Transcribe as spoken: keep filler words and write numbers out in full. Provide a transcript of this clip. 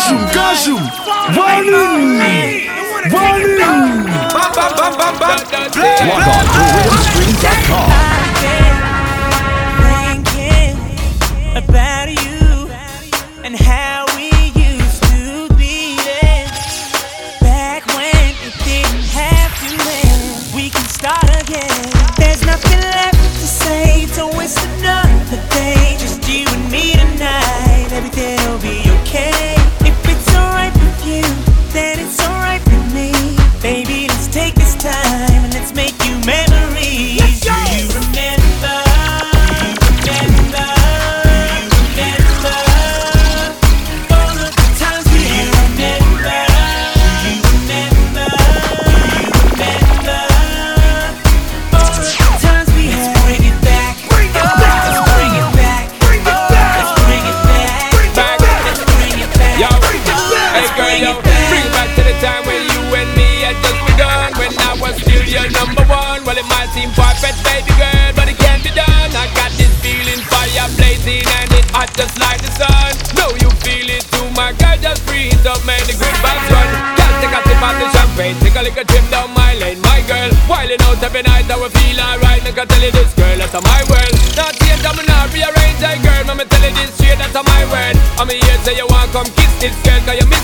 Kashum, Kashum, Warning, Warning. Log on to rhythm stream dot com. Thinking about you and how we used to be there. Back when it didn't have to end. We can start again. There's nothing left to say, don't waste another day. Just you and me tonight. Everything will be okay. If it's alright with you, then it's alright with me. Baby, let's take this time and let's make you memories. Do you remember? Do you remember? Do you remember all of the times we had? Remember? Do you remember? Do you remember all of the times we had? Let's bring it back. Bring it back. Let's bring it back. Bring it back. Let's bring it back. Back. Let's bring it back. Yo, hey girl, yo, bring it back to the time when you and me had just begun. When I was still your number one. Well, it might seem perfect, baby girl, but it can't be done. I got this feeling, fire blazing, and it hot just like the sun. Know you feel it too, my girl, just breathe up, man, the good vibes run. Just take a sip of the champagne, take a little trip down my lane, my girl. Wilding out every night, I will feel alright. I can tell you this, girl, that's my world. Not change, I'm not rearrange, hey girl, I'ma tell you this straight, that's my word. I'm here, say you want come kiss this girl, cause you